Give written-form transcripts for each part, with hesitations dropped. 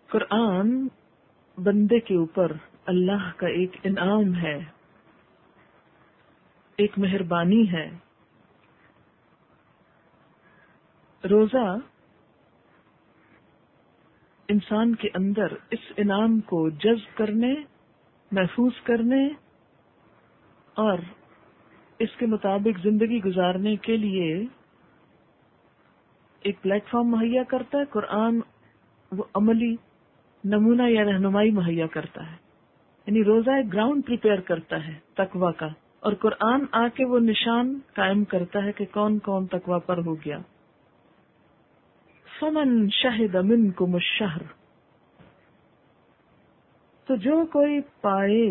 قرآن بندے کے اوپر اللہ کا ایک انعام ہے، ایک مہربانی ہے۔ روزہ انسان کے اندر اس انعام کو جذب کرنے، محفوظ کرنے اور اس کے مطابق زندگی گزارنے کے لیے ایک پلیٹ فارم مہیا کرتا ہے۔ قرآن وہ عملی نمونہ یا رہنمائی مہیا کرتا ہے، یعنی روزہ ایک گراؤنڈ پریپیئر کرتا ہے تقویٰ کا، اور قرآن آ کے وہ نشان قائم کرتا ہے کہ کون کون تقویٰ پر ہو گیا۔ فمن شہد منکم الشہر، تو جو کوئی پائے،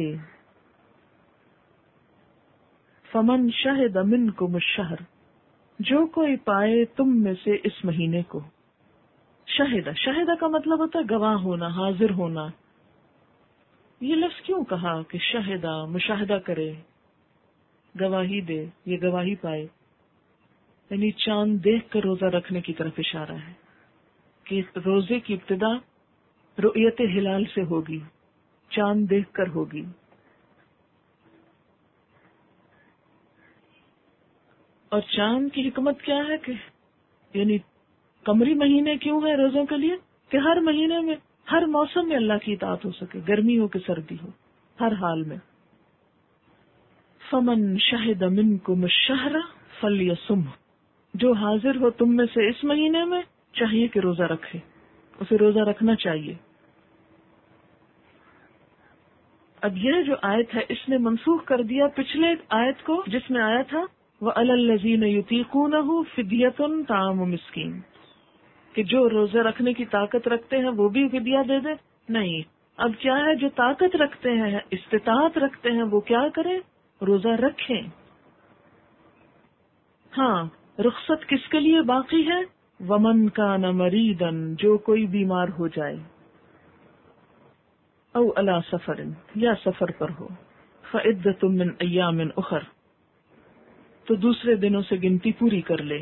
فمن شہد منکم الشہر، جو کوئی پائے تم میں سے اس مہینے کو۔ شہدہ کا مطلب ہوتا ہے گواہ ہونا، حاضر ہونا۔ یہ لفظ کیوں کہا کہ شہدہ مشاہدہ کرے، گواہی دے، یہ گواہی پائے، یعنی چاند دیکھ کر روزہ رکھنے کی طرف اشارہ ہے کہ روزے کی ابتدا رؤیت ہلال سے ہوگی، چاند دیکھ کر ہوگی۔ اور چاند کی حکمت کیا ہے کہ یعنی قمری مہینے کیوں ہے روزوں کے لیے کہ ہر مہینے میں، ہر موسم میں اللہ کی اطاعت ہو سکے، گرمی ہو کہ سردی ہو، ہر حال میں۔ فمن شہد منکم الشہر فلیصمہ، جو حاضر ہو تم میں سے اس مہینے میں چاہیے کہ روزہ رکھے، اسے روزہ رکھنا چاہیے۔ اب یہ جو آیت ہے اس نے منسوخ کر دیا پچھلے آیت کو جس میں آیا تھا وَعَلَى الَّذِينَ يُطِيقُونَهُ فِدْيَةٌ طَعَامُ مِسْكِينٍ، کہ جو روزہ رکھنے کی طاقت رکھتے ہیں وہ بھی فدیہ دے دے۔ نہیں، اب کیا ہے، جو طاقت رکھتے ہیں، استطاعت رکھتے ہیں، وہ کیا کریں، روزہ رکھیں۔ ہاں، رخصت کس کے لیے باقی ہے؟ وَمَنْ كَانَ مَرِيضًا، جو کوئی بیمار ہو جائے، او علی سفر، یا سفر پر ہو، فعدۃ من ایام اخر، تو دوسرے دنوں سے گنتی پوری کر لے۔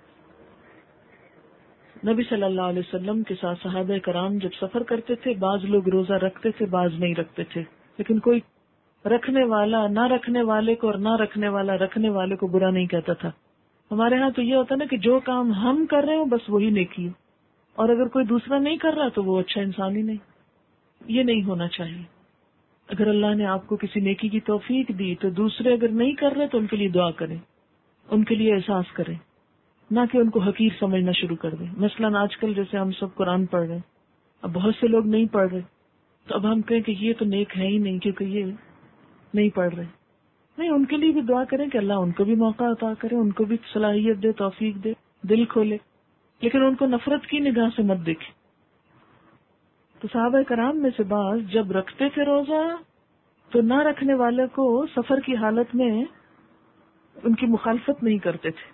نبی صلی اللہ علیہ وسلم کے ساتھ صحابہ کرام جب سفر کرتے تھے، بعض لوگ روزہ رکھتے تھے، بعض نہیں رکھتے تھے، لیکن کوئی رکھنے والا نہ رکھنے والے کو اور نہ رکھنے والا رکھنے والے کو برا نہیں کہتا تھا۔ ہمارے ہاں تو یہ ہوتا نا کہ جو کام ہم کر رہے ہوں بس وہی نیکی ہے، اور اگر کوئی دوسرا نہیں کر رہا تو وہ اچھا انسان ہی نہیں۔ یہ نہیں ہونا چاہیے۔ اگر اللہ نے آپ کو کسی نیکی کی توفیق دی تو دوسرے اگر نہیں کر رہے تو ان کے لیے دعا کریں، ان کے لیے احساس کریں، نہ کہ ان کو حقیر سمجھنا شروع کر دیں۔ مثلاً آج کل جیسے ہم سب قرآن پڑھ رہے ہیں، اب بہت سے لوگ نہیں پڑھ رہے، تو اب ہم کہیں کہ یہ تو نیک ہے ہی نہیں کیونکہ یہ نہیں پڑھ رہے۔ نہیں، ان کے لیے بھی دعا کریں کہ اللہ ان کو بھی موقع عطا کرے، ان کو بھی صلاحیت دے، توفیق دے، دل کھولے، لیکن ان کو نفرت کی نگاہ سے مت دیکھیں۔ تو صحابہ کرام میں سے بعض جب رکھتے تھے روزہ تو نہ رکھنے والے کو سفر کی حالت میں ان کی مخالفت نہیں کرتے تھے۔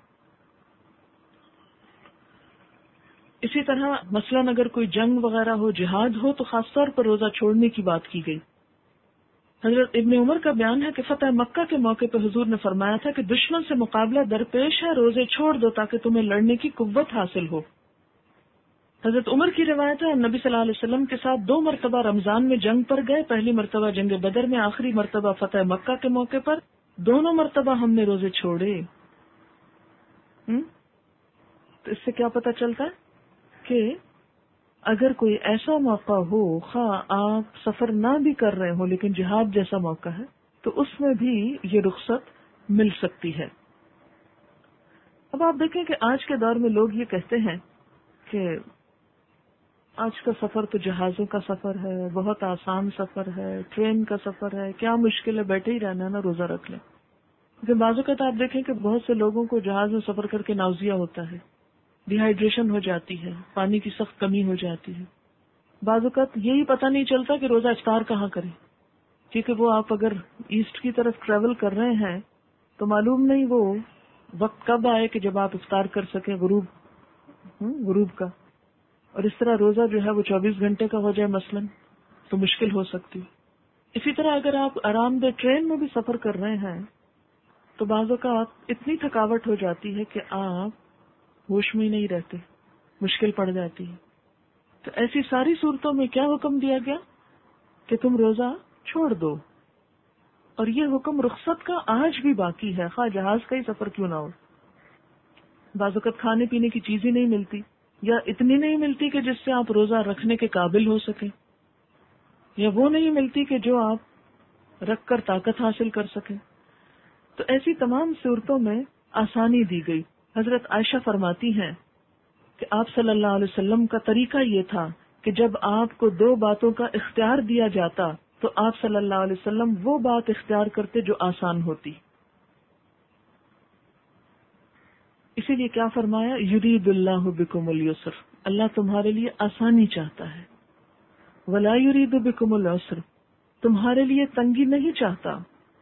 اسی طرح مثلاً اگر کوئی جنگ وغیرہ ہو، جہاد ہو، تو خاص طور پر روزہ چھوڑنے کی بات کی گئی۔ حضرت ابن عمر کا بیان ہے کہ فتح مکہ کے موقع پہ حضور نے فرمایا تھا کہ دشمن سے مقابلہ درپیش ہے، روزے چھوڑ دو تاکہ تمہیں لڑنے کی قوت حاصل ہو۔ حضرت عمر کی روایت ہے نبی صلی اللہ علیہ وسلم کے ساتھ 2 مرتبہ رمضان میں جنگ پر گئے، پہلی مرتبہ جنگ بدر میں، آخری مرتبہ فتح مکہ کے موقع پر، دونوں مرتبہ ہم نے روزے چھوڑے۔ تو اس سے کیا پتہ چلتا ہے کہ اگر کوئی ایسا موقع ہو، خواہ آپ سفر نہ بھی کر رہے ہو لیکن جہاد جیسا موقع ہے، تو اس میں بھی یہ رخصت مل سکتی ہے۔ اب آپ دیکھیں کہ آج کے دور میں لوگ یہ کہتے ہیں کہ آج کا سفر تو جہازوں کا سفر ہے، بہت آسان سفر ہے، ٹرین کا سفر ہے، کیا مشکل ہے، بیٹھے ہی رہنا ہے نا، روزہ رکھ لیں۔ لیکن بعض اوقات آپ دیکھیں کہ بہت سے لوگوں کو جہاز میں سفر کر کے ناؤزیا ہوتا ہے، ڈی ہائیڈریشن ہو جاتی ہے، پانی کی سخت کمی ہو جاتی ہے۔ بعض اوقات یہی پتہ نہیں چلتا کہ روزہ افطار کہاں کریں، کیونکہ وہ آپ اگر ایسٹ کی طرف ٹریول کر رہے ہیں تو معلوم نہیں وہ وقت کب آئے کہ جب آپ افطار کر سکیں غروب کا، اور اس طرح روزہ جو ہے وہ 24 گھنٹے کا ہو جائے مثلاً تو مشکل ہو سکتی۔ اسی طرح اگر آپ آرام دہ ٹرین میں بھی سفر کر رہے ہیں تو بعض اوقات اتنی تھکاوٹ ہو جاتی ہے کہ آپ ہوش میں ہی نہیں رہتے، مشکل پڑ جاتی ہے۔ تو ایسی ساری صورتوں میں کیا حکم دیا گیا کہ تم روزہ چھوڑ دو، اور یہ حکم رخصت کا آج بھی باقی ہے، خواہ جہاز کا ہی سفر کیوں نہ ہو۔ بعض اوقات کھانے پینے کی چیز ہی نہیں ملتی، یا اتنی نہیں ملتی کہ جس سے آپ روزہ رکھنے کے قابل ہو سکیں، یا وہ نہیں ملتی کہ جو آپ رکھ کر طاقت حاصل کر سکیں۔ تو ایسی تمام صورتوں میں آسانی دی گئی۔ حضرت عائشہ فرماتی ہیں کہ آپ صلی اللہ علیہ وسلم کا طریقہ یہ تھا کہ جب آپ کو دو باتوں کا اختیار دیا جاتا تو آپ صلی اللہ علیہ وسلم وہ بات اختیار کرتے جو آسان ہوتی۔ اسی لیے کیا فرمایا، یرید اللہ بکم اليسر، اللہ تمہارے لیے آسانی چاہتا ہے، ولا یرید بکم العسر، تمہارے لیے تنگی نہیں چاہتا۔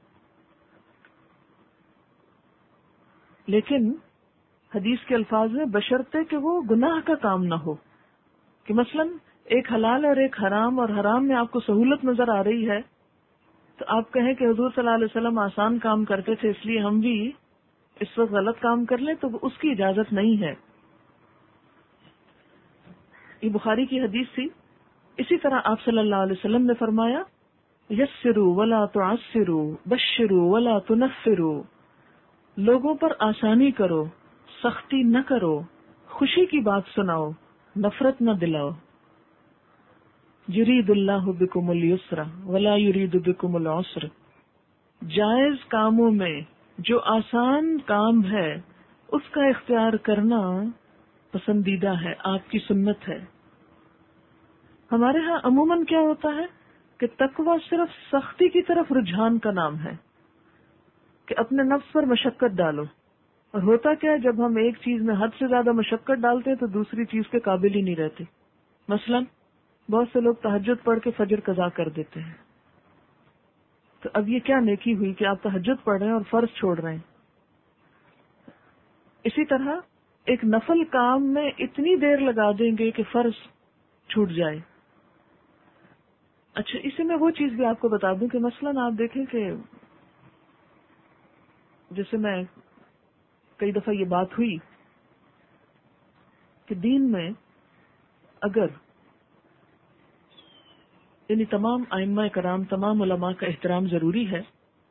لیکن حدیث کے الفاظ میں بشرطے کہ وہ گناہ کا کام نہ ہو، کہ مثلا ایک حلال اور ایک حرام، اور حرام میں آپ کو سہولت نظر آ رہی ہے تو آپ کہیں کہ حضور صلی اللہ علیہ وسلم آسان کام کرتے تھے اس لیے ہم بھی اس وقت غلط کام کر لیں، تو اس کی اجازت نہیں ہے۔ یہ بخاری کی حدیث تھی۔ اسی طرح آپ صلی اللہ علیہ وسلم نے فرمایا، یسروا ولا تعسروا بشروا ولا تنفروا، لوگوں پر آسانی کرو، سختی نہ کرو، خوشی کی بات سناؤ، نفرت نہ دلاؤ۔ یرید اللہ بکم اليسر ولا یرید بکم العسر، جائز کاموں میں جو آسان کام ہے اس کا اختیار کرنا پسندیدہ ہے، آپ کی سنت ہے۔ ہمارے ہاں عموماً کیا ہوتا ہے کہ تقویٰ صرف سختی کی طرف رجحان کا نام ہے، کہ اپنے نفس پر مشقت ڈالو، اور ہوتا کیا ہے جب ہم ایک چیز میں حد سے زیادہ مشقت ڈالتے ہیں تو دوسری چیز کے قابل ہی نہیں رہتے۔ مثلا بہت سے لوگ تہجد پڑھ کے فجر قضا کر دیتے ہیں، تو اب یہ کیا نیکی ہوئی کہ آپ تہجد پڑھ رہے ہیں اور فرض چھوڑ رہے ہیں۔ اسی طرح ایک نفل کام میں اتنی دیر لگا دیں گے کہ فرض چھوٹ جائے۔ اچھا، اسی میں وہ چیز بھی آپ کو بتا دوں کہ مثلاً آپ دیکھیں کہ جیسے میں کئی دفعہ یہ بات ہوئی کہ دین میں اگر یعنی تمام ائمہ کرام، تمام علماء کا احترام ضروری ہے،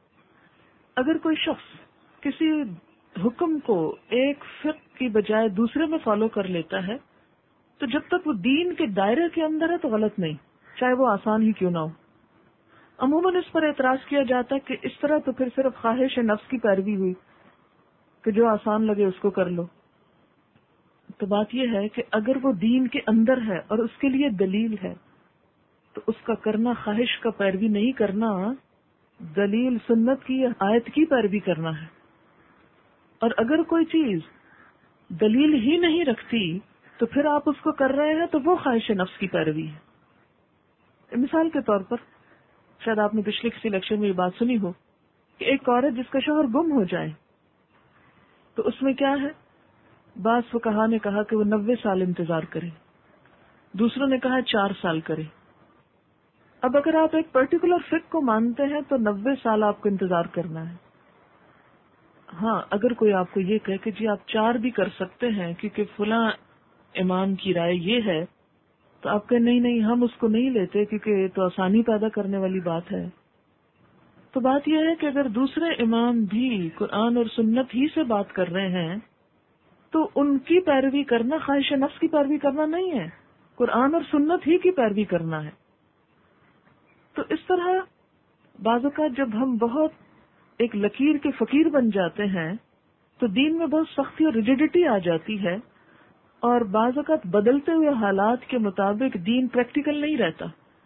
اگر کوئی شخص کسی حکم کو ایک فقہ کی بجائے دوسرے میں فالو کر لیتا ہے تو جب تک وہ دین کے دائرے کے اندر ہے تو غلط نہیں، چاہے وہ آسان ہی کیوں نہ ہو۔ عموماً اس پر اعتراض کیا جاتا ہے کہ اس طرح تو پھر صرف خواہش نفس کی پیروی ہوئی کہ جو آسان لگے اس کو کر لو۔ تو بات یہ ہے کہ اگر وہ دین کے اندر ہے اور اس کے لیے دلیل ہے تو اس کا کرنا خواہش کا پیروی نہیں کرنا، دلیل سنت کی آیت کی پیروی کرنا ہے۔ اور اگر کوئی چیز دلیل ہی نہیں رکھتی تو پھر آپ اس کو کر رہے ہیں تو وہ خواہش نفس کی پیروی ہے۔ مثال کے طور پر شاید آپ نے پچھلے کسی لیکچر میں یہ بات سنی ہو کہ ایک عورت جس کا شوہر گم ہو جائے تو اس میں کیا ہے، بعض فقہا نے کہا کہ وہ 90 سال انتظار کرے، دوسروں نے کہا 4 سال کرے۔ اب اگر آپ ایک پرٹیکولر فقہ کو مانتے ہیں تو 90 سال آپ کو انتظار کرنا ہے۔ ہاں، اگر کوئی آپ کو یہ کہے کہ جی آپ 4 بھی کر سکتے ہیں کیونکہ فلاں امام کی رائے یہ ہے، تو آپ کہیں نہیں ہم اس کو نہیں لیتے کیونکہ یہ تو آسانی پیدا کرنے والی بات ہے۔ تو بات یہ ہے کہ اگر دوسرے امام بھی قرآن اور سنت ہی سے بات کر رہے ہیں تو ان کی پیروی کرنا خواہش نفس کی پیروی کرنا نہیں ہے، قرآن اور سنت ہی کی پیروی کرنا ہے۔ تو اس طرح بعض اوقات جب ہم بہت ایک لکیر کے فقیر بن جاتے ہیں تو دین میں بہت سختی اور ریجیڈیٹی آ جاتی ہے، اور بعض اوقات بدلتے ہوئے حالات کے مطابق دین پریکٹیکل نہیں رہتا،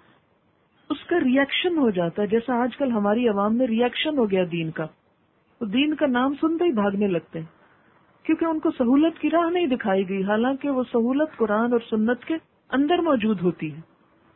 اس کا ریئیکشن ہو جاتا ہے۔ جیسا آج کل ہماری عوام میں ریئیکشن ہو گیا دین کا، وہ دین کا نام سنتے ہی بھاگنے لگتے ہیں کیونکہ ان کو سہولت کی راہ نہیں دکھائی گئی، حالانکہ وہ سہولت قرآن اور سنت کے اندر موجود ہوتی ہے۔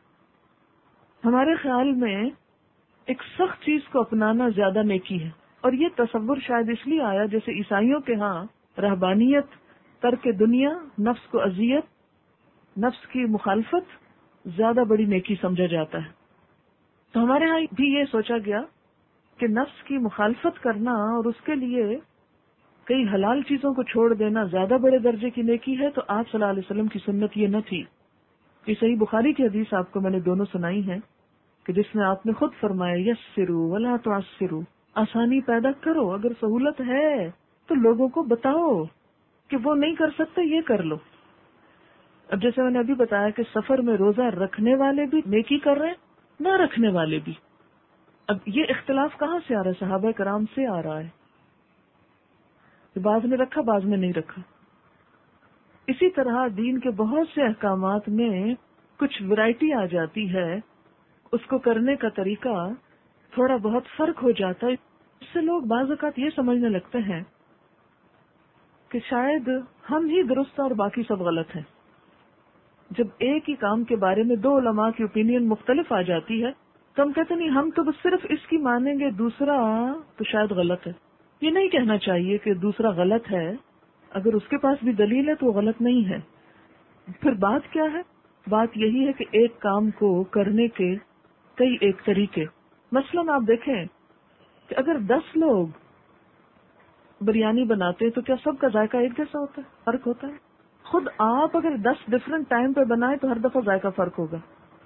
ہمارے خیال میں ایک سخت چیز کو اپنانا زیادہ نیکی ہے، اور یہ تصور شاید اس لیے آیا جیسے عیسائیوں کے ہاں رہبانیت، ترک دنیا، نفس کو اذیت، نفس کی مخالفت زیادہ بڑی نیکی سمجھا جاتا ہے۔ تو ہمارے ہاں بھی یہ سوچا گیا کہ نفس کی مخالفت کرنا اور اس کے لیے کئی حلال چیزوں کو چھوڑ دینا زیادہ بڑے درجے کی نیکی ہے، تو آپ صلی اللہ علیہ وسلم کی سنت یہ نہ تھی۔ یہ صحیح بخاری کی حدیث آپ کو میں نے دونوں سنائی ہے کہ جس میں آپ نے خود فرمایا یسروا ولا تعسروا، آسانی پیدا کرو، اگر سہولت ہے تو لوگوں کو بتاؤ کہ وہ نہیں کر سکتے یہ کر لو۔ اب جیسے میں نے ابھی بتایا کہ سفر میں روزہ رکھنے والے بھی نیکی کر رہے ہیں، نہ رکھنے والے بھی۔ اب یہ اختلاف کہاں سے آ رہا ہے؟ صحابہ کرام سے آ رہا ہے کہ بعض نے رکھا بعض نے نہیں رکھا۔ اسی طرح دین کے بہت سے احکامات میں کچھ ورائٹی آ جاتی ہے، اس کو کرنے کا طریقہ تھوڑا بہت فرق ہو جاتا ہے، اس سے لوگ بعض اوقات یہ سمجھنے لگتے ہیں کہ شاید ہم ہی درست اور باقی سب غلط ہیں۔ جب ایک ہی کام کے بارے میں دو علماء کی اوپینین مختلف آ جاتی ہے تو ہم کہتے نہیں، ہم تو بس صرف اس کی مانیں گے، دوسرا تو شاید غلط ہے۔ یہ نہیں کہنا چاہیے کہ دوسرا غلط ہے، اگر اس کے پاس بھی دلیل ہے تو وہ غلط نہیں ہے۔ پھر بات کیا ہے؟ بات یہی ہے کہ ایک کام کو کرنے کے کئی ایک طریقے۔ مثلاً آپ دیکھیں کہ اگر 10 لوگ بریانی بناتے ہیں تو کیا سب کا ذائقہ ایک جیسا ہوتا ہے؟ فرق ہوتا ہے۔ خود آپ اگر 10 ڈفرنٹ ٹائم پہ بنائیں تو ہر دفعہ ذائقہ فرق ہوگا۔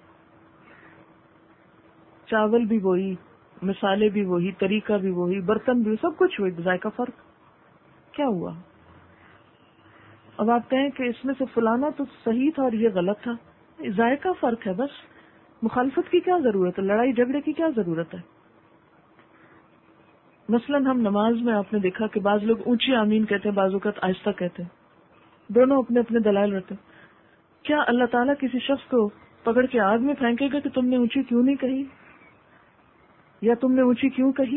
چاول بھی وہی، مسالے بھی وہی، طریقہ بھی وہی، برتن بھی، سب کچھ وہی، ذائقہ فرق کیا ہوا؟ اب آپ کہیں کہ اس میں سے فلانا تو صحیح تھا اور یہ غلط تھا، ذائقہ فرق ہے بس، مخالفت کی کیا ضرورت ہے؟ لڑائی جھگڑے کی کیا ضرورت ہے؟ مثلاً ہم نماز میں آپ نے دیکھا کہ بعض لوگ اونچی آمین کہتے ہیں، بعض اوقات آہستہ کہتے ہیں، دونوں اپنے اپنے دلائل رہتے ہیں۔ کیا اللہ تعالیٰ کسی شخص کو پکڑ کے آگ میں پھینکے گا کہ تم نے اونچی کیوں نہیں کہی یا تم نے اونچی کیوں کہی؟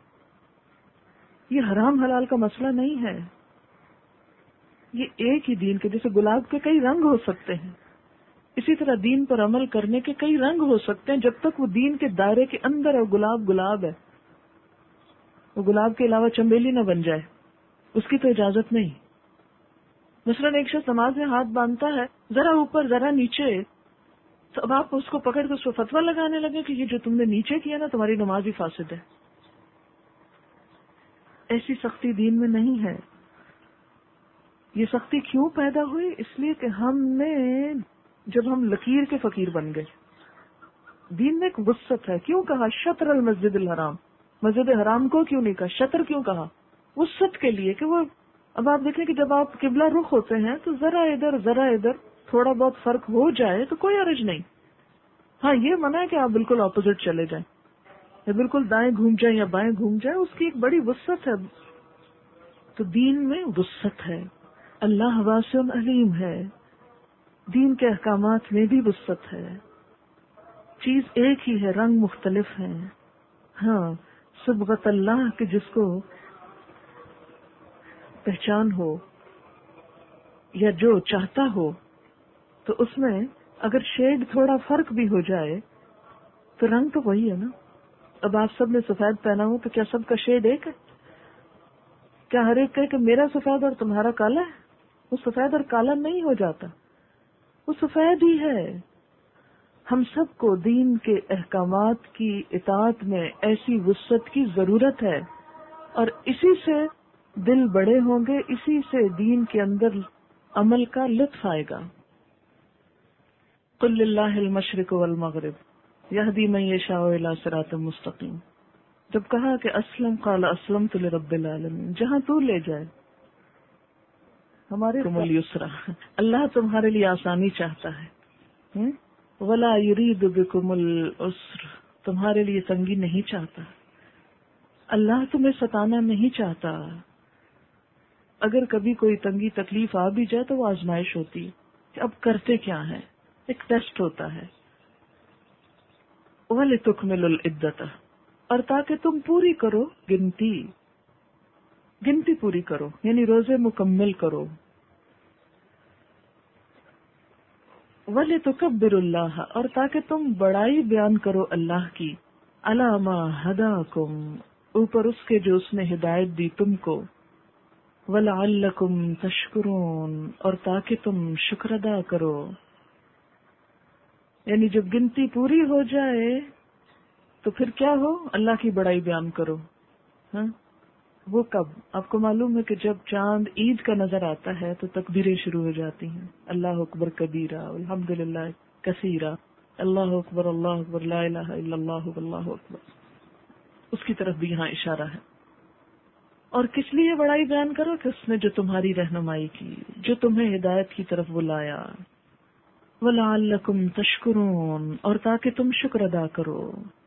یہ حرام حلال کا مسئلہ نہیں ہے، یہ ایک ہی دین کے، جیسے گلاب کے کئی رنگ ہو سکتے ہیں، اسی طرح دین پر عمل کرنے کے کئی رنگ ہو سکتے ہیں، جب تک وہ دین کے دائرے کے اندر ہے۔ گلاب گلاب ہے، وہ گلاب کے علاوہ چنبیلی نہ بن جائے، اس کی تو اجازت نہیں۔ مثلاً ایک شخص نماز میں ہاتھ باندھتا ہے، ذرا اوپر ذرا نیچے، تو اب آپ اس کو پکڑ کے اس کو فتویٰ لگانے لگے کہ یہ جو تم نے نیچے کیا نا تمہاری نماز ہی فاسد ہے۔ ایسی سختی دین میں نہیں ہے۔ یہ سختی کیوں پیدا ہوئی؟ اس لیے کہ جب ہم لکیر کے فقیر بن گئے، دین میں ایک وسعت ہے۔ کیوں کہا شطر المسجد الحرام؟ مسجد حرام کو کیوں نہیں کہا؟ شطر کیوں کہا؟ وسعت کے لیے کہ وہ، اب آپ دیکھیں کہ جب آپ قبلہ رخ ہوتے ہیں تو ذرا ادھر تھوڑا بہت فرق ہو جائے تو کوئی حرج نہیں۔ ہاں یہ منع ہے کہ آپ بالکل اپوزٹ چلے جائیں یا بالکل دائیں گھوم جائیں یا بائیں گھوم جائیں، اس کی ایک بڑی وسعت ہے۔ تو دین میں وسعت ہے، اللہ واسع علیم ہے، دین کے احکامات میں بھی وسعت ہے، چیز ایک ہی ہے، رنگ مختلف ہیں۔ ہاں صبغت اللہ کہ جس کو پہچان ہو یا جو چاہتا ہو، تو اس میں اگر شیڈ تھوڑا فرق بھی ہو جائے تو رنگ تو وہی ہے نا۔ اب آپ سب نے سفید پہنا ہو تو کیا سب کا شیڈ ایک ہے؟ کیا ہر ایک کہے کہ میرا سفید اور تمہارا کالا ہے؟ وہ سفید اور کالا نہیں ہو جاتا، وہ سفید ہی ہے۔ ہم سب کو دین کے احکامات کی اطاعت میں ایسی وسعت کی ضرورت ہے، اور اسی سے دل بڑے ہوں گے، اسی سے دین کے اندر عمل کا لطف آئے گا۔ قل للہ المشرق والمغرب یہدی من یشاء الی صراط مستقیم۔ جب کہا کہ اسلم قال اسلمت لرب العالمین، جہاں تو لے جائے، ہمارے الیسرا، اللہ تمہارے لیے آسانی چاہتا ہے، ولا یرید بکم العسر، تمہارے لیے تنگی نہیں چاہتا، اللہ تمہیں ستانا نہیں چاہتا۔ اگر کبھی کوئی تنگی تکلیف آ بھی جائے تو وہ آزمائش ہوتی ہے کہ اب کرتے کیا ہیں، ایک ٹیسٹ ہوتا ہے۔ وَلِتُكْمِلُوا الْعِدَّةَ، اور تاکہ تم پوری کرو گنتی پوری کرو، یعنی روزے مکمل کرو۔ وَلِتُكَبِّرُوا اللَّهَ، اور تاکہ تم بڑائی بیان کرو اللہ کی، عَلَى مَا هَدَاكُمْ، اوپر اس کے جو اس نے ہدایت دی تم کو، وَلَعَلَّكُمْ تَشْكُرُونَ، اور تاکہ تم شکر ادا کرو۔ یعنی جب گنتی پوری ہو جائے تو پھر کیا ہو؟ اللہ کی بڑائی بیان کرو۔ ہاں وہ کب؟ آپ کو معلوم ہے کہ جب چاند عید کا نظر آتا ہے تو تکبیریں شروع ہو جاتی ہیں، اللہ اکبر کبیرہ الحمدللہ کثیرا، اللہ اکبر اللہ اکبر، لا الہ الا اللہ واللہ اکبر، اس کی طرف بھی یہاں اشارہ ہے۔ اور کس لیے بڑائی بیان کرو کہ اس نے جو تمہاری رہنمائی کی، جو تمہیں ہدایت کی طرف بلایا، وَلَعَلَّكُمْ تَشْكُرُونَ، اور تاکہ تم شکر ادا کرو،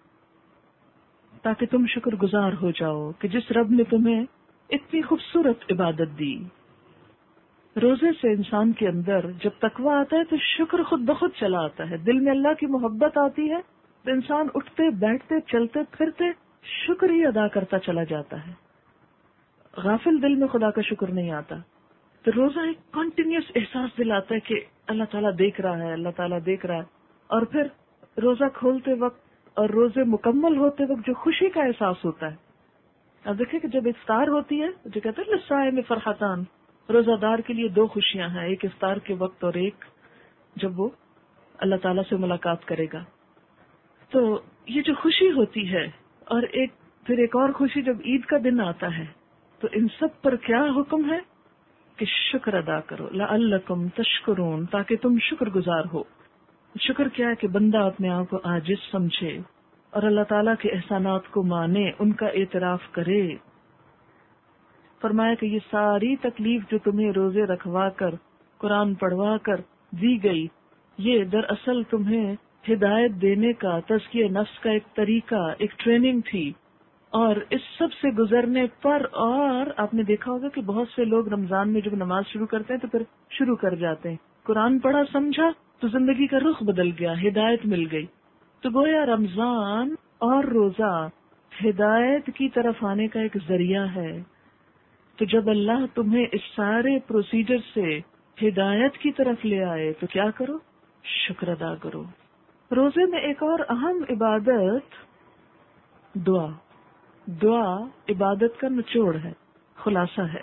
تاکہ تم شکر گزار ہو جاؤ کہ جس رب نے تمہیں اتنی خوبصورت عبادت دی۔ روزے سے انسان کے اندر جب تقوی آتا ہے تو شکر خود بخود چلا آتا ہے، دل میں اللہ کی محبت آتی ہے تو انسان اٹھتے بیٹھتے چلتے پھرتے شکر ہی ادا کرتا چلا جاتا ہے، غافل دل میں خدا کا شکر نہیں آتا۔ تو روزہ ایک کنٹینیوس احساس دلاتا ہے کہ اللہ تعالیٰ دیکھ رہا ہے، اللہ تعالیٰ دیکھ رہا ہے۔ اور پھر روزہ کھولتے وقت اور روزے مکمل ہوتے وقت جو خوشی کا احساس ہوتا ہے، اب دیکھیں کہ جب افطار ہوتی ہے جو کہتے ہیں للصائم فرحتان، روزہ دار کے لیے دو خوشیاں ہیں، ایک افطار کے وقت اور ایک جب وہ اللہ تعالیٰ سے ملاقات کرے گا۔ تو یہ جو خوشی ہوتی ہے، اور پھر ایک اور خوشی جب عید کا دن آتا ہے، تو ان سب پر کیا حکم ہے کہ شکر ادا کرو، لعلکم تشکرون، تاکہ تم شکر گزار ہو۔ شکر کیا ہے کہ بندہ اپنے آپ کو عاجز سمجھے اور اللہ تعالیٰ کے احسانات کو مانے، ان کا اعتراف کرے۔ فرمایا کہ یہ ساری تکلیف جو تمہیں روزے رکھوا کر، قرآن پڑھوا کر دی گئی، یہ دراصل تمہیں ہدایت دینے کا، تزکیہ نفس کا ایک طریقہ، ایک ٹریننگ تھی۔ اور اس سب سے گزرنے پر، اور آپ نے دیکھا ہوگا کہ بہت سے لوگ رمضان میں جب نماز شروع کرتے ہیں تو پھر شروع کر جاتے ہیں، قرآن پڑھا سمجھا تو زندگی کا رخ بدل گیا، ہدایت مل گئی۔ تو گویا رمضان اور روزہ ہدایت کی طرف آنے کا ایک ذریعہ ہے۔ تو جب اللہ تمہیں اس سارے پروسیجر سے ہدایت کی طرف لے آئے تو کیا کرو؟ شکر ادا کرو۔ روزے میں ایک اور اہم عبادت دعا عبادت کا نچوڑ ہے، خلاصہ ہے،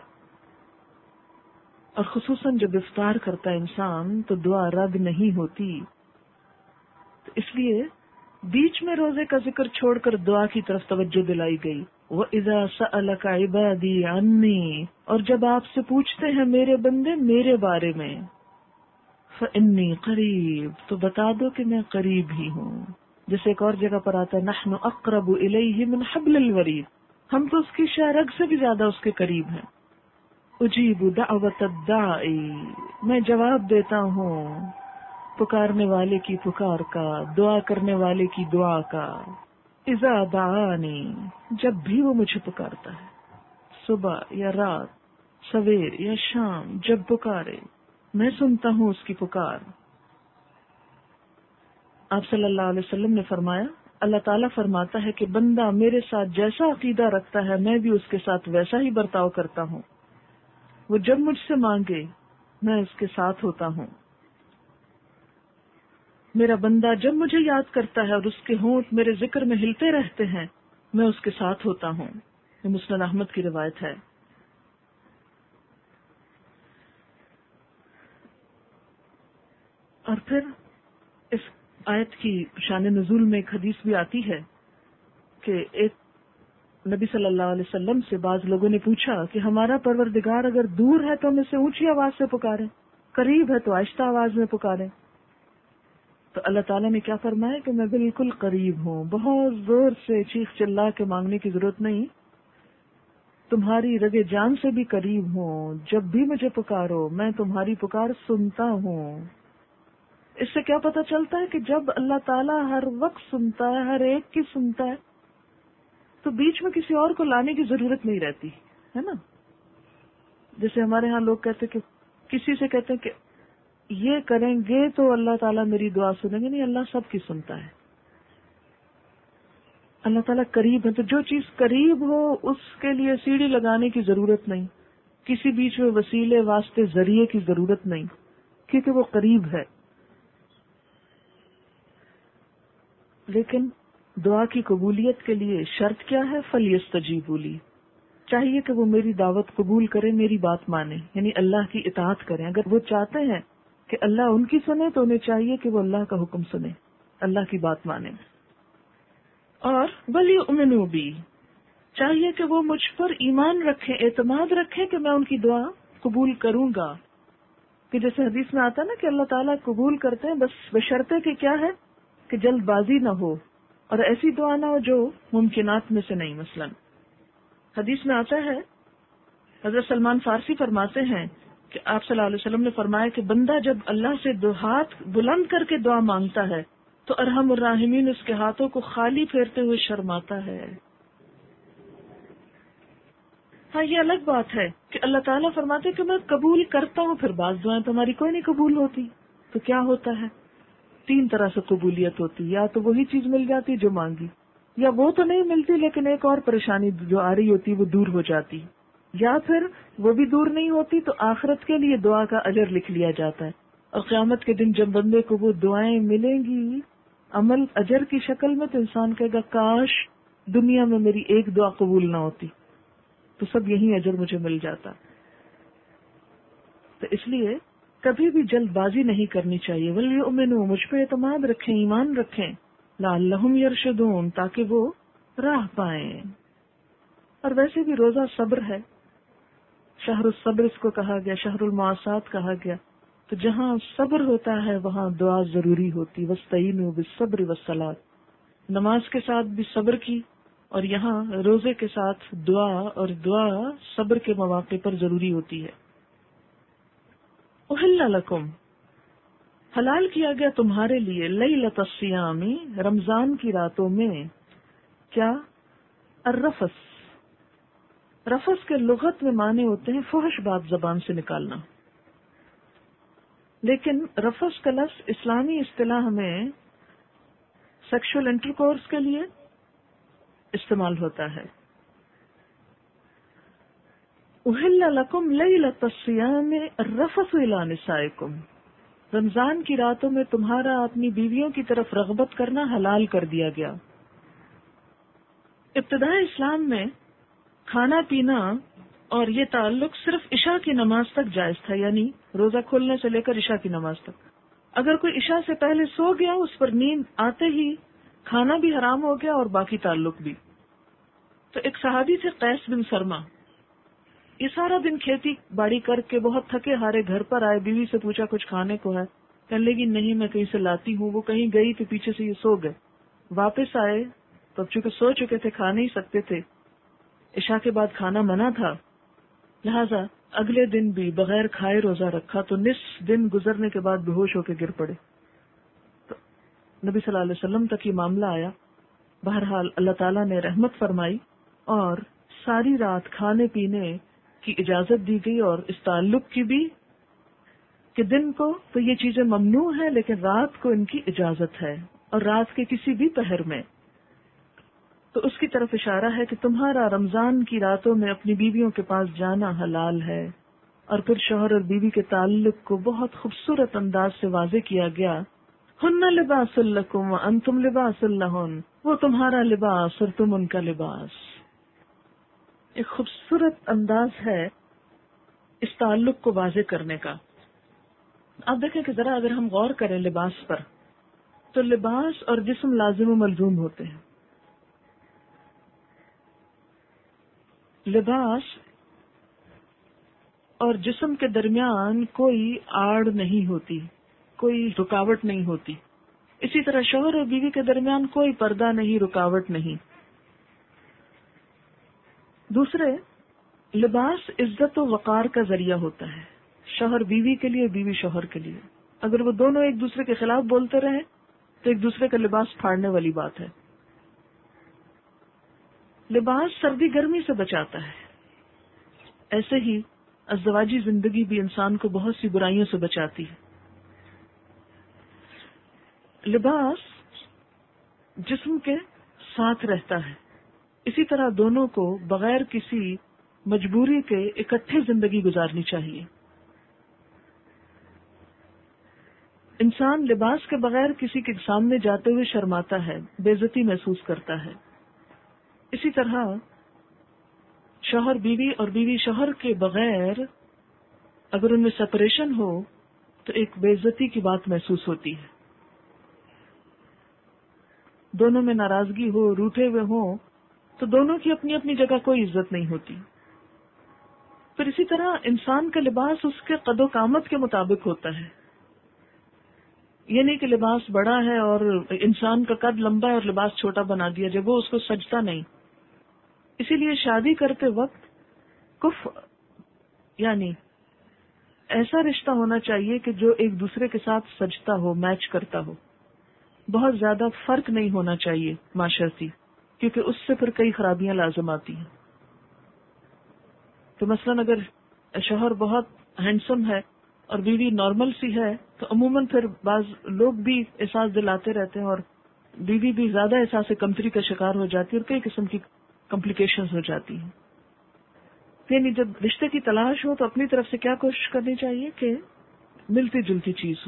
اور خصوصاً جب افطار کرتا ہے انسان تو دعا رد نہیں ہوتی، تو اس لیے بیچ میں روزے کا ذکر چھوڑ کر دعا کی طرف توجہ دلائی گئی۔ وَإِذَا سَأَلَكَ عِبَادِي عَنِّي، اور جب آپ سے پوچھتے ہیں میرے بندے میرے بارے میں، فَإِنِّي قَرِيب، تو بتا دو کہ میں قریب ہی ہوں۔ جیسے ایک اور جگہ پر آتا ہے نحن اقرب الیہ من حبل الورید، ہم تو اس کی شاہ رگ سے بھی زیادہ اس کے قریب ہیں۔ اجیب دعوت الداعی، میں جواب دیتا ہوں پکارنے والے کی پکار کا، دعا کرنے والے کی دعا کا۔ اذا دعانی، جب بھی وہ مجھے پکارتا ہے، صبح یا رات، سویر یا شام، جب پکارے میں سنتا ہوں اس کی پکار۔ آپ صلی اللہ علیہ وسلم نے فرمایا، اللہ تعالیٰ فرماتا ہے کہ بندہ میرے ساتھ جیسا عقیدہ رکھتا ہے میں بھی اس کے ساتھ ویسا ہی برتاؤ کرتا ہوں۔ وہ جب مجھ سے مانگے میں اس کے ساتھ ہوتا ہوں۔ میرا بندہ جب مجھے یاد کرتا ہے اور اس کے ہونٹ میرے ذکر میں ہلتے رہتے ہیں میں اس کے ساتھ ہوتا ہوں۔ یہ مسند احمد کی روایت ہے۔ اور پھر اس آیت کی شان نزول میں ایک حدیث بھی آتی ہے کہ ایک نبی صلی اللہ علیہ وسلم سے بعض لوگوں نے پوچھا کہ ہمارا پروردگار اگر دور ہے تو ہم اسے اونچی آواز سے پکاریں، قریب ہے تو آہستہ آواز میں پکاریں؟ تو اللہ تعالیٰ نے کیا فرمایا کہ میں بالکل قریب ہوں، بہت زور سے چیخ چلا کے مانگنے کی ضرورت نہیں، تمہاری رگے جان سے بھی قریب ہوں، جب بھی مجھے پکارو میں تمہاری پکار سنتا ہوں۔ اس سے کیا پتہ چلتا ہے کہ جب اللہ تعالیٰ ہر وقت سنتا ہے، ہر ایک کی سنتا ہے، تو بیچ میں کسی اور کو لانے کی ضرورت نہیں رہتی ہے نا۔ جیسے ہمارے ہاں لوگ کہتے کہ کسی سے کہتے ہیں کہ یہ کریں گے تو اللہ تعالیٰ میری دعا سنیں گے، نہیں، اللہ سب کی سنتا ہے، اللہ تعالیٰ قریب ہے۔ تو جو چیز قریب ہو اس کے لیے سیڑھی لگانے کی ضرورت نہیں، کسی بیچ میں وسیلے واسطے ذریعے کی ضرورت نہیں، کیونکہ وہ قریب ہے۔ لیکن دعا کی قبولیت کے لیے شرط کیا ہے؟ فَلْيَسْتَجِيبُوا لِي، چاہیے کہ وہ میری دعوت قبول کریں، میری بات مانیں، یعنی اللہ کی اطاعت کریں۔ اگر وہ چاہتے ہیں کہ اللہ ان کی سنے تو انہیں چاہیے کہ وہ اللہ کا حکم سنیں، اللہ کی بات مانیں۔ اور وَلْيُؤْمِنُوا بِي، چاہیے کہ وہ مجھ پر ایمان رکھیں، اعتماد رکھیں کہ میں ان کی دعا قبول کروں گا۔ کہ جیسے حدیث میں آتا ہے نا کہ اللہ تعالیٰ قبول کرتے ہیں، بس بشرطے کہ کیا ہے کہ جلد بازی نہ ہو اور ایسی دعا نہ ہو جو ممکنات میں سے نہیں. مثلا حدیث میں آتا ہے، حضرت سلمان فارسی فرماتے ہیں کہ آپ صلی اللہ علیہ وسلم نے فرمایا کہ بندہ جب اللہ سے دو ہاتھ بلند کر کے دعا مانگتا ہے تو ارحم الراحمین اس کے ہاتھوں کو خالی پھیرتے ہوئے شرماتا ہے. ہاں یہ الگ بات ہے کہ اللہ تعالیٰ فرماتے کہ میں قبول کرتا ہوں، پھر بعض دعائیں تمہاری کوئی نہیں قبول ہوتی. تو کیا ہوتا ہے؟ 3 طرح سے قبولیت ہوتی، یا تو وہی چیز مل جاتی جو مانگی، یا وہ تو نہیں ملتی لیکن ایک اور پریشانی جو آ رہی ہوتی وہ دور ہو جاتی، یا پھر وہ بھی دور نہیں ہوتی تو آخرت کے لیے دعا کا اجر لکھ لیا جاتا ہے. اور قیامت کے دن جب بندے کو وہ دعائیں ملیں گی عمل اجر کی شکل میں، تو انسان کہے گا کاش دنیا میں میری ایک دعا قبول نہ ہوتی تو سب یہی اجر مجھے مل جاتا. تو اس لیے کبھی بھی جلد بازی نہیں کرنی چاہیے. وَلْيُؤْمِنُوا، مجھ پہ اعتماد رکھیں، ایمان رکھیں، لَعَلَّهُمْ يَرْشُدُونَ، تاکہ وہ راہ پائیں. اور ویسے بھی روزہ صبر ہے، شہر الصبر اس کو کہا گیا، شہر المعاصات کہا گیا. تو جہاں صبر ہوتا ہے وہاں دعا ضروری ہوتی. وَاسْتَعِينُوا بِالصَّبْرِ وَالصَّلَاةِ، نماز کے ساتھ بھی صبر کی، اور یہاں روزے کے ساتھ دعا، اور دعا صبر کے مواقع پر ضروری ہوتی ہے. احل لکم، حلال کیا گیا تمہارے لیے، لیلۃ الصیام، رمضان کی راتوں میں، کیا؟ الرفث، رفث کے لغت میں معنی ہوتے ہیں فحش بات زبان سے نکالنا، لیکن رفث کا لفظ اسلامی اصطلاح میں سیکشل انٹرکورس کے لیے استعمال ہوتا ہے. احل لکم لیلۃ الصیام الرفث الی نسائکم، رمضان کی راتوں میں تمہارا اپنی بیویوں کی طرف رغبت کرنا حلال کر دیا گیا. ابتداء اسلام میں کھانا پینا اور یہ تعلق صرف عشاء کی نماز تک جائز تھا، یعنی روزہ کھولنے سے لے کر عشاء کی نماز تک. اگر کوئی عشاء سے پہلے سو گیا، اس پر نیند آتے ہی کھانا بھی حرام ہو گیا اور باقی تعلق بھی. تو ایک صحابی تھے قیس بن سرما، یہ سارا دن کھیتی باڑی کر کے بہت تھکے ہارے گھر پر آئے، بیوی سے پوچھا کچھ کھانے کو ہے؟ کہنے لگی نہیں میں کہیں سے لاتی ہوں. وہ کہیں گئی تو پیچھے سے یہ سو گئے. واپس آئے تو اب چونکہ سو چکے تھے کھا نہیں سکتے تھے، عشاء کے بعد کھانا منع تھا، لہذا اگلے دن بھی بغیر کھائے روزہ رکھا. تو نصف دن گزرنے کے بعد بے ہوش ہو کے گر پڑے. تو نبی صلی اللہ علیہ وسلم تک یہ معاملہ آیا. بہرحال اللہ تعالیٰ نے رحمت فرمائی اور ساری رات کھانے پینے کی اجازت دی گئی، اور اس تعلق کی بھی کہ دن کو تو یہ چیزیں ممنوع ہیں لیکن رات کو ان کی اجازت ہے، اور رات کے کسی بھی پہر میں. تو اس کی طرف اشارہ ہے کہ تمہارا رمضان کی راتوں میں اپنی بیویوں کے پاس جانا حلال ہے. اور پھر شوہر اور بیوی کے تعلق کو بہت خوبصورت انداز سے واضح کیا گیا. ہن لباس لکم وانتم لباس لہن، وہ تمہارا لباس اور تم ان کا لباس. ایک خوبصورت انداز ہے اس تعلق کو واضح کرنے کا. آپ دیکھیں کہ ذرا اگر ہم غور کریں لباس پر، تو لباس اور جسم لازم و ملزوم ہوتے ہیں. لباس اور جسم کے درمیان کوئی آڑ نہیں ہوتی، کوئی رکاوٹ نہیں ہوتی. اسی طرح شوہر اور بیوی کے درمیان کوئی پردہ نہیں، رکاوٹ نہیں. دوسرے، لباس عزت و وقار کا ذریعہ ہوتا ہے، شوہر بیوی کے لیے، بیوی شوہر کے لیے. اگر وہ دونوں ایک دوسرے کے خلاف بولتے رہیں تو ایک دوسرے کا لباس پھاڑنے والی بات ہے. لباس سردی گرمی سے بچاتا ہے. ایسے ہی ازدواجی زندگی بھی انسان کو بہت سی برائیوں سے بچاتی ہے. لباس جسم کے ساتھ رہتا ہے، اسی طرح دونوں کو بغیر کسی مجبوری کے اکٹھے زندگی گزارنی چاہیے. انسان لباس کے بغیر کسی کے سامنے جاتے ہوئے شرماتا ہے، بے عزتی محسوس کرتا ہے. اسی طرح شوہر بیوی اور بیوی شوہر کے بغیر اگر ان میں سپریشن ہو تو ایک بے عزتی کی بات محسوس ہوتی ہے. دونوں میں ناراضگی ہو، روٹھے ہوئے ہوں تو دونوں کی اپنی اپنی جگہ کوئی عزت نہیں ہوتی. پھر اسی طرح انسان کا لباس اس کے قد و قامت کے مطابق ہوتا ہے. یہ نہیں کہ لباس بڑا ہے اور انسان کا قد لمبا ہے اور لباس چھوٹا بنا دیا جب وہ اس کو سجتا نہیں. اسی لیے شادی کرتے وقت یعنی ایسا رشتہ ہونا چاہیے کہ جو ایک دوسرے کے ساتھ سجتا ہو، میچ کرتا ہو. بہت زیادہ فرق نہیں ہونا چاہیے معاشرتی، کیونکہ اس سے پھر کئی خرابیاں لازم آتی ہیں. تو مثلاً اگر شوہر بہت ہینڈسم ہے اور بیوی نارمل سی ہے تو عموماً پھر بعض لوگ بھی احساس دلاتے رہتے ہیں اور بیوی بھی زیادہ احساس کمتری کا شکار ہو جاتی ہے اور کئی قسم کی کمپلیکیشنز ہو جاتی ہیں. یعنی جب رشتے کی تلاش ہو تو اپنی طرف سے کیا کوشش کرنی چاہیے کہ ملتی جلتی چیز ہو.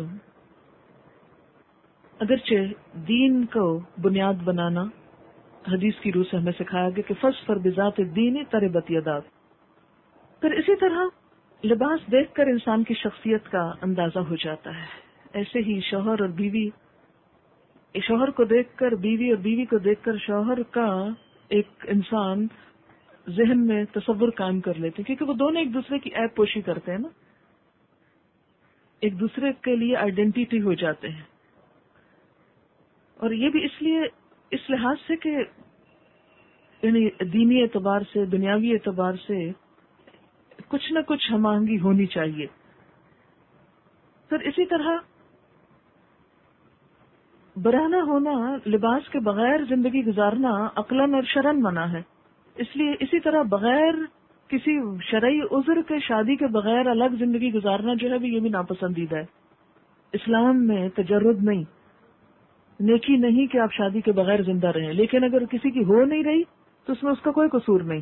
اگرچہ دین کو بنیاد بنانا حدیث کی روح سے ہمیں سکھایا گیا کہ فَاظْفَرْ بِذَاتِ الدِّینِ تَرِبَتْ یَدَاکَ. پھر اسی طرح لباس دیکھ کر انسان کی شخصیت کا اندازہ ہو جاتا ہے. ایسے ہی شوہر اور بیوی، شوہر کو دیکھ کر بیوی اور بیوی کو دیکھ کر شوہر کا ایک انسان ذہن میں تصور قائم کر لیتے ہیں، کیونکہ وہ دونوں ایک دوسرے کی عیب پوشی کرتے ہیں نا، ایک دوسرے کے لیے آئیڈینٹی ہو جاتے ہیں. اور یہ بھی اس لحاظ سے کہ یعنی دینی اعتبار سے، دنیاوی اعتبار سے کچھ نہ کچھ ہم آہنگی ہونی چاہیے. پھر اسی طرح برہنہ ہونا، لباس کے بغیر زندگی گزارنا عقلاً اور شرعاً منع ہے. اس لیے اسی طرح بغیر کسی شرعی عذر کے شادی کے بغیر الگ زندگی گزارنا جو ہے بھی یہ بھی ناپسندیدہ ہے. اسلام میں تجرد نہیں، نیکی نہیں کہ آپ شادی کے بغیر زندہ رہیں، لیکن اگر کسی کی ہو نہیں رہی تو اس میں اس کا کوئی قصور نہیں.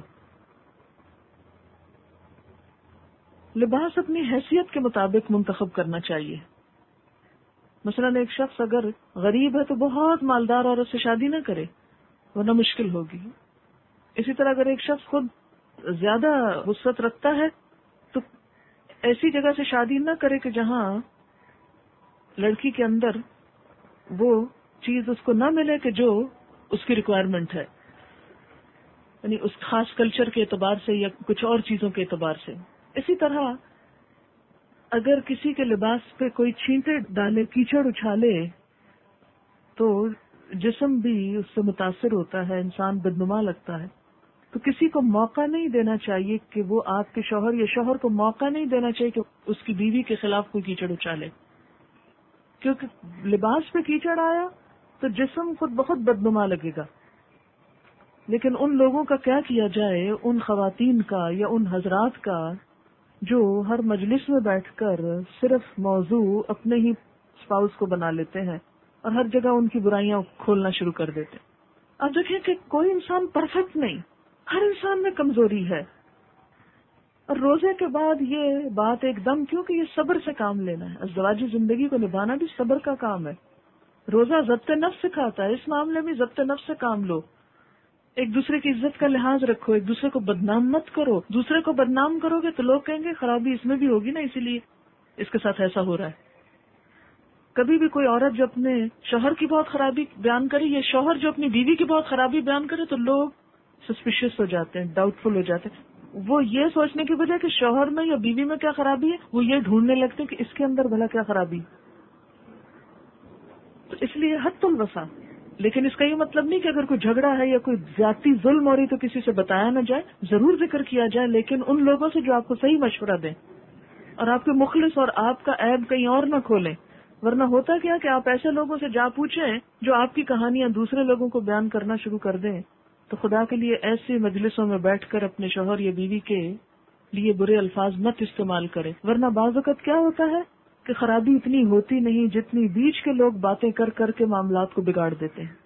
لباس اپنی حیثیت کے مطابق منتخب کرنا چاہیے. مثلا ایک شخص اگر غریب ہے تو بہت مالدار عورت سے شادی نہ کرے ورنہ مشکل ہوگی. اسی طرح اگر ایک شخص خود زیادہ وسعت رکھتا ہے تو ایسی جگہ سے شادی نہ کرے کہ جہاں لڑکی کے اندر وہ چیز اس کو نہ ملے کہ جو اس کی ریکوائرمنٹ ہے، یعنی اس خاص کلچر کے اعتبار سے یا کچھ اور چیزوں کے اعتبار سے. اسی طرح اگر کسی کے لباس پہ کوئی چھینٹے ڈالے، کیچڑ اچھالے تو جسم بھی اس سے متاثر ہوتا ہے، انسان بدنما لگتا ہے. تو کسی کو موقع نہیں دینا چاہیے کہ وہ آپ کے شوہر یا شوہر کو موقع نہیں دینا چاہیے کہ اس کی بیوی کے خلاف کوئی کیچڑ اچھالے، کیونکہ لباس پہ کیچڑ آیا تو جسم خود بہت بدنما لگے گا. لیکن ان لوگوں کا کیا کیا جائے، ان خواتین کا یا ان حضرات کا جو ہر مجلس میں بیٹھ کر صرف موضوع اپنے ہی اسپاؤس کو بنا لیتے ہیں اور ہر جگہ ان کی برائیاں کھولنا شروع کر دیتے. اب دیکھیں کہ کوئی انسان پرفیکٹ نہیں، ہر انسان میں کمزوری ہے. اور روزے کے بعد یہ بات ایک دم، کیونکہ یہ صبر سے کام لینا ہے. ازدواجی زندگی کو نبھانا بھی صبر کا کام ہے. روزہ ضبط نفس سکھاتا ہے، اس معاملے میں ضبط نفس سے کام لو. ایک دوسرے کی عزت کا لحاظ رکھو، ایک دوسرے کو بدنام مت کرو. دوسرے کو بدنام کرو گے تو لوگ کہیں گے خرابی اس میں بھی ہوگی نا، اسی لیے اس کے ساتھ ایسا ہو رہا ہے. کبھی بھی کوئی عورت جو اپنے شوہر کی بہت خرابی بیان کرے یا شوہر جو اپنی بیوی کی بہت خرابی بیان کرے تو لوگ سسپیشیس ہو جاتے ہیں، ڈاؤٹ فل ہو جاتے ہیں. وہ یہ سوچنے کی بجائے کہ شوہر میں یا بیوی میں کیا خرابی ہے، وہ یہ ڈھونڈنے لگتے ہیں کہ اس کے اندر بھلا کیا خرابی. تو اس لیے حد الوسع. لیکن اس کا یہ مطلب نہیں کہ اگر کوئی جھگڑا ہے یا کوئی زیادتی ظلم ہو رہی تو کسی سے بتایا نہ جائے، ضرور ذکر کیا جائے، لیکن ان لوگوں سے جو آپ کو صحیح مشورہ دیں اور آپ کے مخلص اور آپ کا عیب کہیں اور نہ کھولیں. ورنہ ہوتا کیا کہ آپ ایسے لوگوں سے جا پوچھیں جو آپ کی کہانیاں دوسرے لوگوں کو بیان کرنا شروع کر دیں. تو خدا کے لیے ایسی مجلسوں میں بیٹھ کر اپنے شوہر یا بیوی کے لیے برے الفاظ مت استعمال کریں. ورنہ بعض وقت کیا ہوتا ہے کہ خرابی اتنی ہوتی نہیں جتنی بیچ کے لوگ باتیں کر کر کے معاملات کو بگاڑ دیتے ہیں.